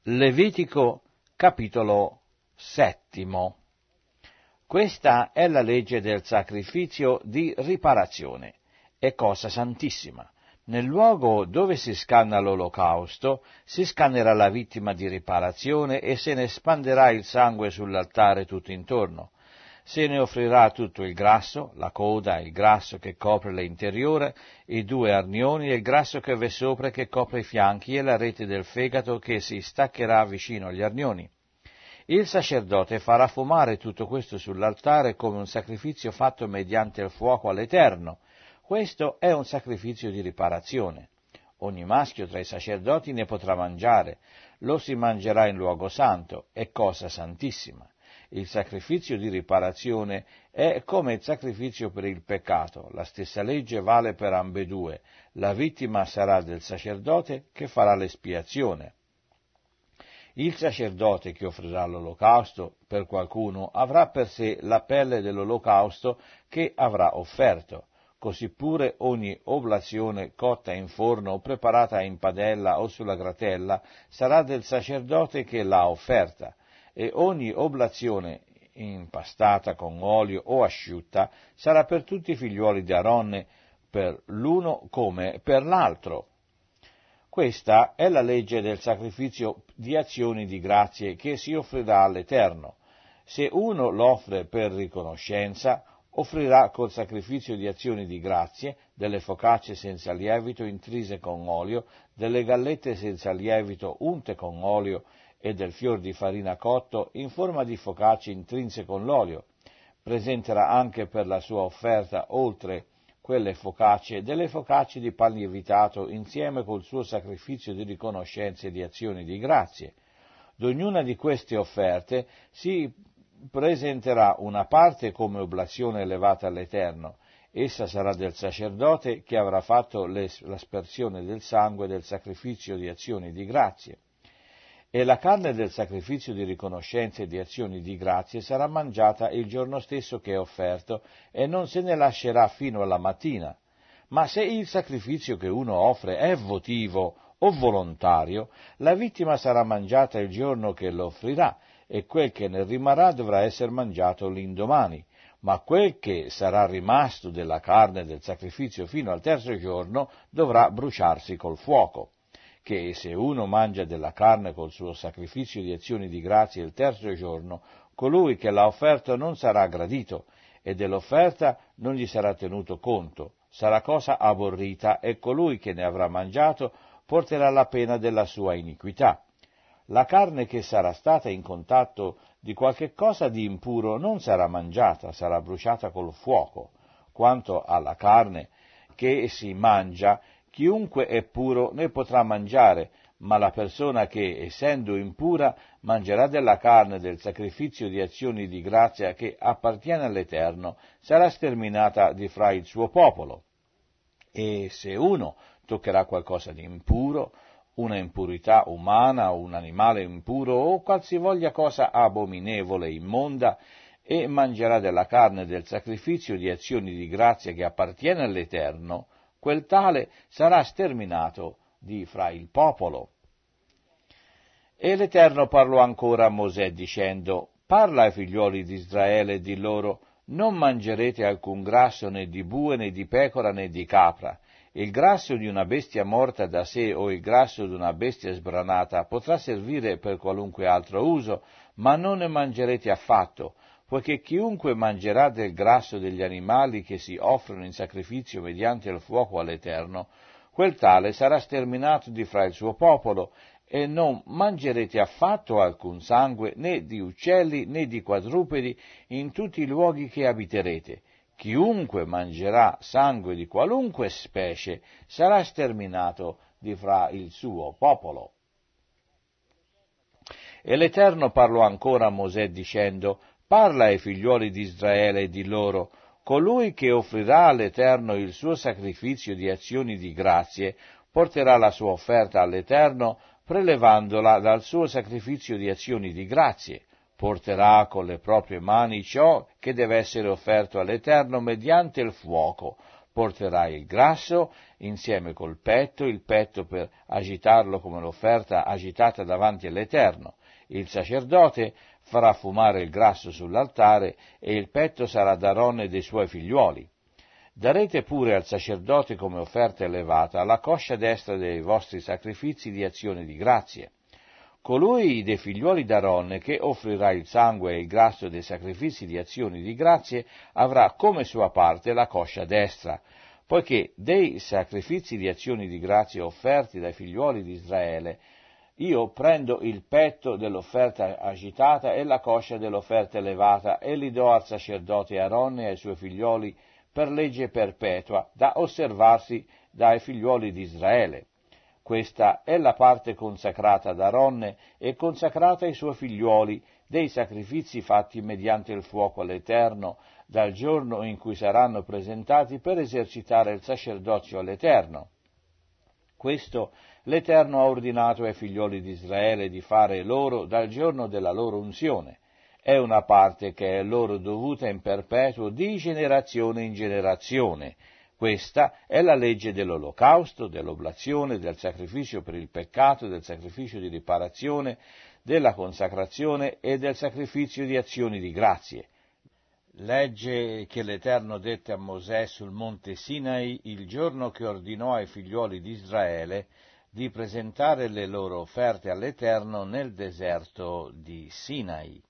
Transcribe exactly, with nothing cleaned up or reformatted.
Levitico capitolo settimo. Questa è la legge del sacrificio di riparazione. È cosa santissima. Nel luogo dove si scanna l'olocausto si scannerà la vittima di riparazione e se ne spanderà il sangue sull'altare tutto intorno. Se ne offrirà tutto il grasso, la coda, il grasso che copre l'interiore, i due arnioni e il grasso che v'è sopra che copre i fianchi e la rete del fegato che si staccherà vicino agli arnioni. Il sacerdote farà fumare tutto questo sull'altare come un sacrificio fatto mediante il fuoco all'Eterno. Questo è un sacrificio di riparazione. Ogni maschio tra i sacerdoti ne potrà mangiare, lo si mangerà in luogo santo, è cosa santissima. Il sacrificio di riparazione è come il sacrificio per il peccato, la stessa legge vale per ambedue, la vittima sarà del sacerdote che farà l'espiazione. Il sacerdote che offrirà l'olocausto per qualcuno avrà per sé la pelle dell'olocausto che avrà offerto, così pure ogni oblazione cotta in forno o preparata in padella o sulla gratella sarà del sacerdote che l'ha offerta. E ogni oblazione impastata con olio o asciutta sarà per tutti i figliuoli di Aaronne, per l'uno come per l'altro. Questa è la legge del sacrificio di azioni di grazie che si offrirà all'Eterno. Se uno l'offre per riconoscenza, offrirà col sacrificio di azioni di grazie delle focacce senza lievito intrise con olio, delle gallette senza lievito unte con olio e del fior di farina cotto in forma di focacce intrinse con l'olio. Presenterà anche per la sua offerta, oltre quelle focacce, delle focacce di pan lievitato insieme col suo sacrificio di riconoscenza e di azioni di grazie. D'ognuna di queste offerte si presenterà una parte come oblazione elevata all'Eterno. Essa sarà del sacerdote che avrà fatto l'aspersione del sangue del sacrificio di azioni di grazie. E la carne del sacrificio di riconoscenza e di azioni di grazie sarà mangiata il giorno stesso che è offerto e non se ne lascerà fino alla mattina. Ma se il sacrificio che uno offre è votivo o volontario, la vittima sarà mangiata il giorno che lo offrirà e quel che ne rimarrà dovrà essere mangiato l'indomani. Ma quel che sarà rimasto della carne del sacrificio fino al terzo giorno dovrà bruciarsi col fuoco. Che se uno mangia della carne col suo sacrificio di azioni di grazia il terzo giorno, colui che l'ha offerto non sarà gradito, e dell'offerta non gli sarà tenuto conto, sarà cosa aborrita, e colui che ne avrà mangiato porterà la pena della sua iniquità. La carne che sarà stata in contatto di qualche cosa di impuro non sarà mangiata, sarà bruciata col fuoco. Quanto alla carne che si mangia, chiunque è puro ne potrà mangiare, ma la persona che, essendo impura, mangerà della carne del sacrificio di azioni di grazia che appartiene all'Eterno, sarà sterminata di fra il suo popolo. E se uno toccherà qualcosa di impuro, una impurità umana, un animale impuro o qualsivoglia cosa abominevole e immonda, e mangerà della carne del sacrificio di azioni di grazia che appartiene all'Eterno, quel tale sarà sterminato di fra il popolo. E l'Eterno parlò ancora a Mosè dicendo: parla ai figlioli di Israele e di loro: non mangerete alcun grasso né di bue né di pecora né di capra. Il grasso di una bestia morta da sé o il grasso di una bestia sbranata potrà servire per qualunque altro uso, ma non ne mangerete affatto, poiché chiunque mangerà del grasso degli animali che si offrono in sacrificio mediante il fuoco all'Eterno, quel tale sarà sterminato di fra il suo popolo, e non mangerete affatto alcun sangue, né di uccelli né di quadrupedi, in tutti i luoghi che abiterete. Chiunque mangerà sangue di qualunque specie sarà sterminato di fra il suo popolo. E l'Eterno parlò ancora a Mosè dicendo: parla ai figlioli di Israele e di loro: colui che offrirà all'Eterno il suo sacrificio di azioni di grazie porterà la sua offerta all'Eterno prelevandola dal suo sacrificio di azioni di grazie. Porterà con le proprie mani ciò che deve essere offerto all'Eterno mediante il fuoco, Porterai il grasso insieme col petto, il petto per agitarlo come l'offerta agitata davanti all'Eterno. Il sacerdote farà fumare il grasso sull'altare e il petto sarà d'Aaron e dei suoi figliuoli. Darete pure al sacerdote come offerta elevata la coscia destra dei vostri sacrifici di azione di grazie. Colui dei figliuoli d'Aaron che offrirà il sangue e il grasso dei sacrifici di azioni di grazie avrà come sua parte la coscia destra, poiché dei sacrifici di azioni di grazie offerti dai figliuoli di Israele, io prendo il petto dell'offerta agitata e la coscia dell'offerta elevata e li do al sacerdote Aaron e ai suoi figliuoli per legge perpetua, da osservarsi dai figliuoli di Israele. Questa è la parte consacrata ad Aaron e consacrata ai suoi figliuoli dei sacrifici fatti mediante il fuoco all'Eterno, dal giorno in cui saranno presentati per esercitare il sacerdozio all'Eterno. Questo l'Eterno ha ordinato ai figlioli di Israele di fare loro dal giorno della loro unzione. È una parte che è loro dovuta in perpetuo di generazione in generazione. Questa è la legge dell'olocausto, dell'oblazione, del sacrificio per il peccato, del sacrificio di riparazione, della consacrazione e del sacrificio di azioni di grazie. Legge che l'Eterno dette a Mosè sul monte Sinai il giorno che ordinò ai figlioli di Israele di presentare le loro offerte all'Eterno nel deserto di Sinai.